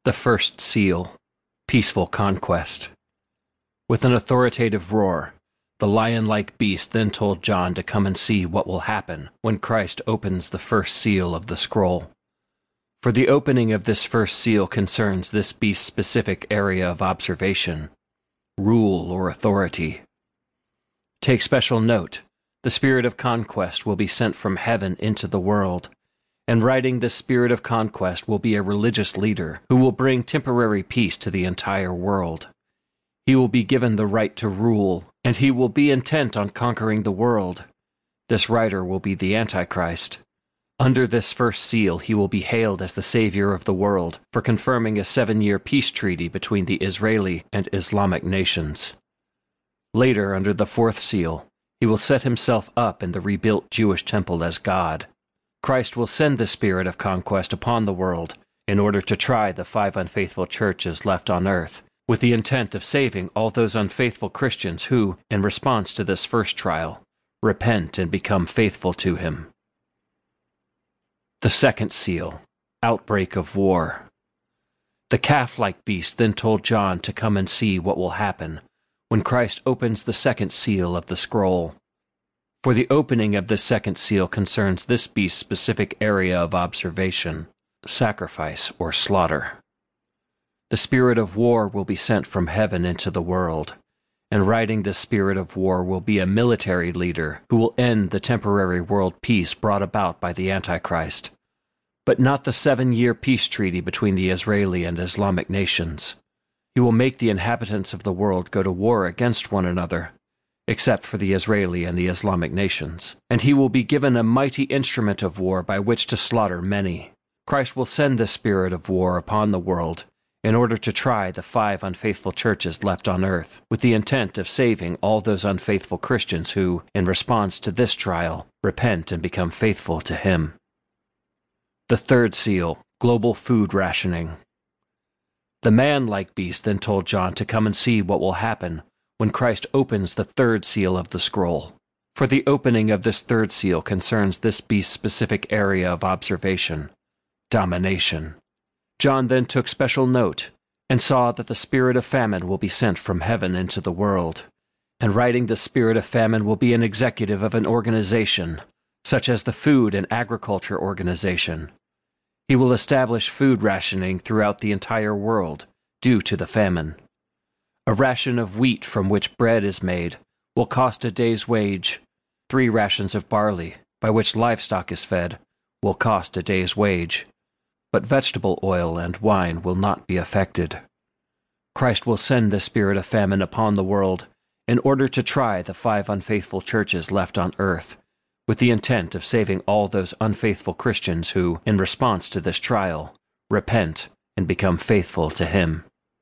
The first seal, peaceful conquest. With an authoritative roar, the lion-like beast then told John to come and see what will happen when Christ opens the first seal of the scroll. For the opening of this first seal concerns this beast's specific area of observation, rule or authority. Take special note, the spirit of conquest will be sent from heaven into the world, and riding this spirit of conquest will be a religious leader who will bring temporary peace to the entire world. He will be given the right to rule, and he will be intent on conquering the world. This rider will be the Antichrist. Under this first seal he will be hailed as the savior of the world for confirming a 7-year peace treaty between the Israeli and Islamic nations. Later, under the fourth seal, he will set himself up in the rebuilt Jewish temple as God. Christ will send the spirit of conquest upon the world in order to try the 5 unfaithful churches left on earth, with the intent of saving all those unfaithful Christians who, in response to this first trial, repent and become faithful to him. The second seal, outbreak of war. The calf-like beast then told John to come and see what will happen when Christ opens the second seal of the scroll. For the opening of this second seal concerns this beast's specific area of observation, sacrifice or slaughter. The spirit of war will be sent from heaven into the world, and riding this spirit of war will be a military leader who will end the temporary world peace brought about by the Antichrist, but not the 7-year peace treaty between the Israeli and Islamic nations. He will make the inhabitants of the world go to war against one another, except for the Israeli and the Islamic nations, and he will be given a mighty instrument of war by which to slaughter many. Christ will send this spirit of war upon the world in order to try the 5 unfaithful churches left on earth, with the intent of saving all those unfaithful Christians who, in response to this trial, repent and become faithful to him. The third seal, global food rationing. The man-like beast then told John to come and see what will happen when Christ opens the third seal of the scroll. For the opening of this third seal concerns this beast's specific area of observation, domination. John then took special note and saw that the spirit of famine will be sent from heaven into the world, and riding the spirit of famine will be an executive of an organization, such as the Food and Agriculture Organization. He will establish food rationing throughout the entire world due to the famine. A ration of wheat from which bread is made will cost a day's wage. 3 rations of barley, by which livestock is fed, will cost a day's wage. But vegetable oil and wine will not be affected. Christ will send the spirit of famine upon the world in order to try the 5 unfaithful churches left on earth, with the intent of saving all those unfaithful Christians who, in response to this trial, repent and become faithful to him.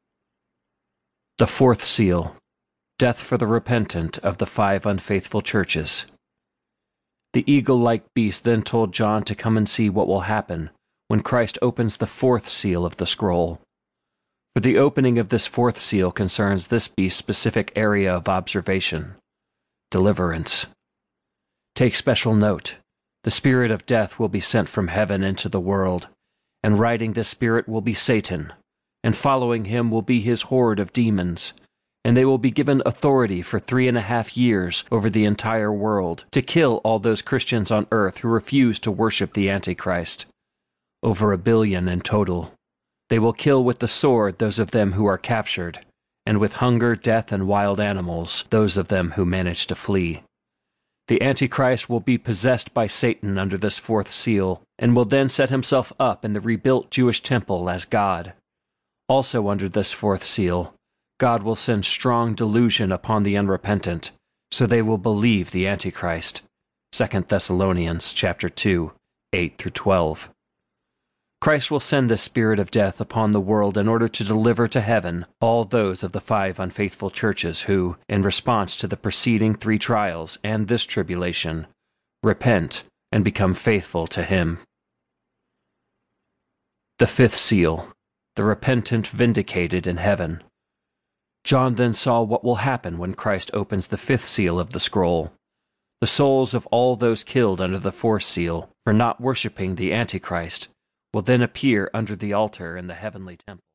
The fourth seal, death for the repentant of the 5 unfaithful churches. The eagle-like beast then told John to come and see what will happen when Christ opens the fourth seal of the scroll. For the opening of this fourth seal concerns this beast's specific area of observation, deliverance. Take special note, the spirit of death will be sent from heaven into the world, and riding this spirit will be Satan, and following him will be his horde of demons, and they will be given authority for 3.5 years over the entire world to kill all those Christians on earth who refuse to worship the Antichrist. Over 1 billion in total. They will kill with the sword those of them who are captured, and with hunger, death, and wild animals those of them who manage to flee. The Antichrist will be possessed by Satan under this fourth seal, and will then set himself up in the rebuilt Jewish temple as God. Also under this fourth seal, God will send strong delusion upon the unrepentant, so they will believe the Antichrist. 2 Thessalonians chapter 2, 8-12. Christ will send the spirit of death upon the world in order to deliver to heaven all those of the 5 unfaithful churches who, in response to the preceding 3 trials and this tribulation, repent and become faithful to him. The fifth seal, the repentant vindicated in heaven. John then saw what will happen when Christ opens the 5th seal of the scroll. The souls of all those killed under the 4th seal for not worshipping the Antichrist will then appear under the altar in the heavenly temple.